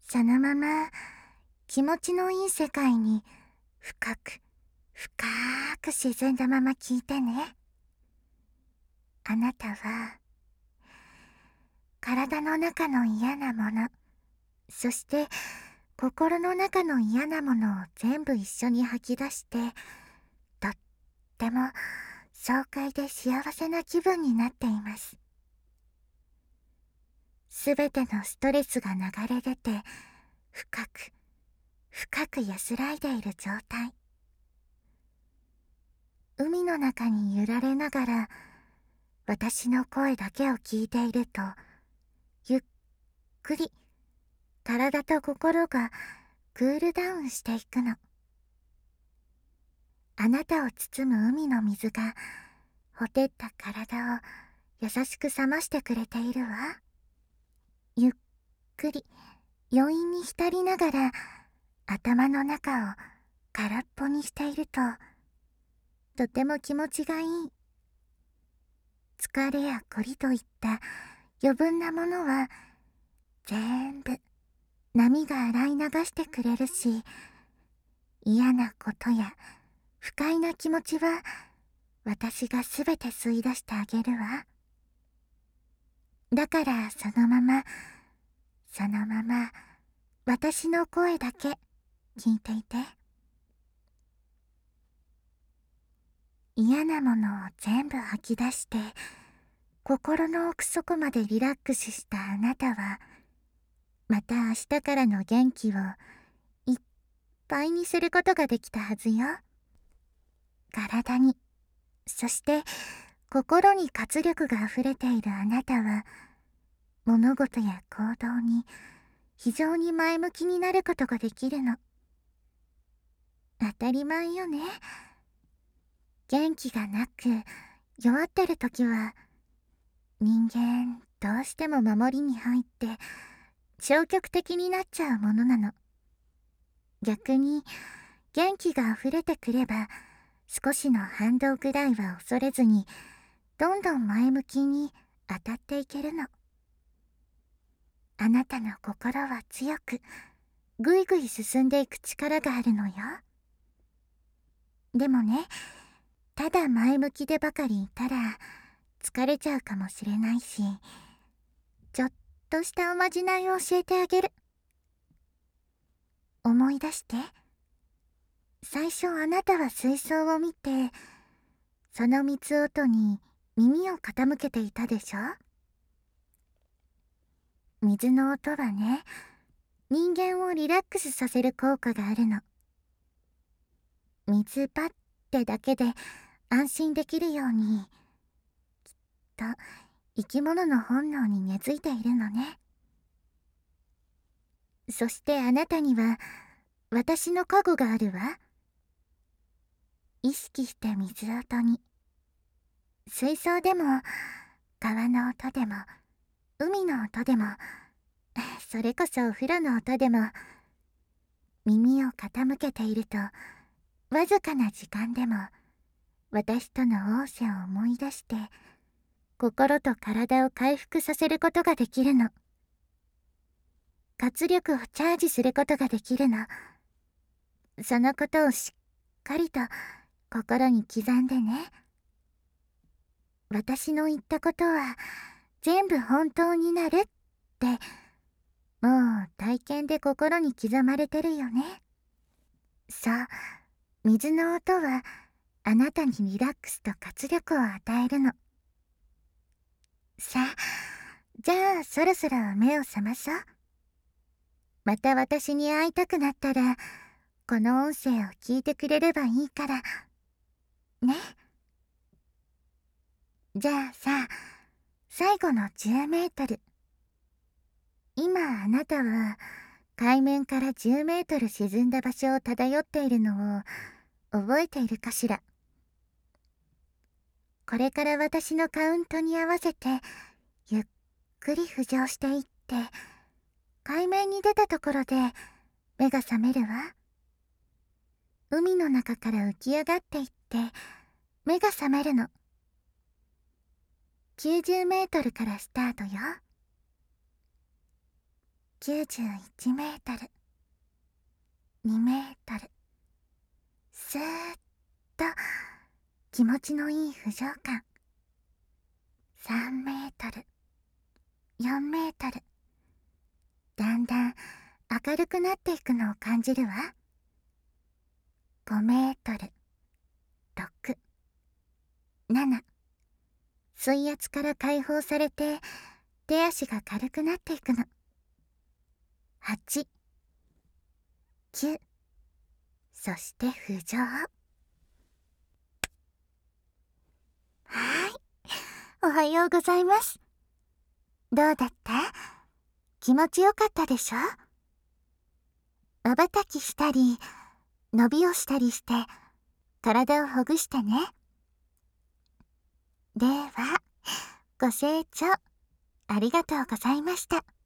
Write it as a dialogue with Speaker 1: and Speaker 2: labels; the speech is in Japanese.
Speaker 1: そのまま気持ちのいい世界に深く深く沈んだまま聞いてね。あなたは体の中の嫌なもの、そして心の中の嫌なものを全部一緒に吐き出して、とっても爽快で幸せな気分になっています。すべてのストレスが流れ出て、深く深く安らいでいる状態。海の中に揺られながら私の声だけを聞いていると、ゆっくり体と心がクールダウンしていくの。あなたを包む海の水がほてった体を優しく冷ましてくれているわ。ゆっくり余韻に浸りながら頭の中を空っぽにしていると、とても気持ちがいい。疲れや凝りといった余分なものは全部波が洗い流してくれるし、嫌なことや不快な気持ちは私がすべて吸い出してあげるわ。だからそのまま私の声だけ聞いていて。嫌なものを全部吐き出して心の奥底までリラックスしたあなたは、また明日からの元気をいっぱいにすることができたはずよ。体に、そして心に活力があふれているあなたは、物事や行動に非常に前向きになることができるの。当たり前よね。元気がなく弱ってる時は、人間どうしても守りに入って消極的になっちゃうものなの。逆に元気があふれてくれば、少しの反動ぐらいは恐れずにどんどん前向きに当たっていけるの。あなたの心は強くぐいぐい進んでいく力があるのよ。でもね、ただ前向きでばかりいたら疲れちゃうかもしれないし、ちょっとしたおまじないを教えてあげる。思い出して。最初あなたは水槽を見て、その水音に耳を傾けていたでしょ。水の音はね、人間をリラックスさせる効果があるの。水パッてだけで安心できるように、きっと生き物の本能に根付いているのね。そしてあなたには私の加護があるわ。意識して水音に、水槽でも川の音でも海の音でも、それこそお風呂の音でも、耳を傾けているとわずかな時間でも私との逢瀬を思い出して心と体を回復させることができるの。活力をチャージすることができるの。そのことをしっかりと心に刻んでね。私の言ったことは全部本当になるってもう体験で心に刻まれてるよね。そう、水の音はあなたにリラックスと活力を与えるの。さあ、じゃあそろそろ目を覚まそう。また私に会いたくなったらこの音声を聞いてくれればいいからね。じゃあさ、最後の10メートル。今あなたは海面から10メートル沈んだ場所を漂っているのを覚えているかしら。これから私のカウントに合わせてゆっくり浮上していって、海面に出たところで目が覚めるわ。海の中から浮き上がっていって目が覚めるの。90メートルからスタートよ。 91メートル、2メートル、スーッと気持ちのいい浮上感。3メートル、4メートル、だんだん明るくなっていくのを感じるわ。5メートル、6、7、水圧から解放されて手足が軽くなっていくの。8、9、そして浮上。おはようございます。どうだった？気持ちよかったでしょ？瞬きしたり、伸びをしたりして、体をほぐしてね。では、ご清聴ありがとうございました。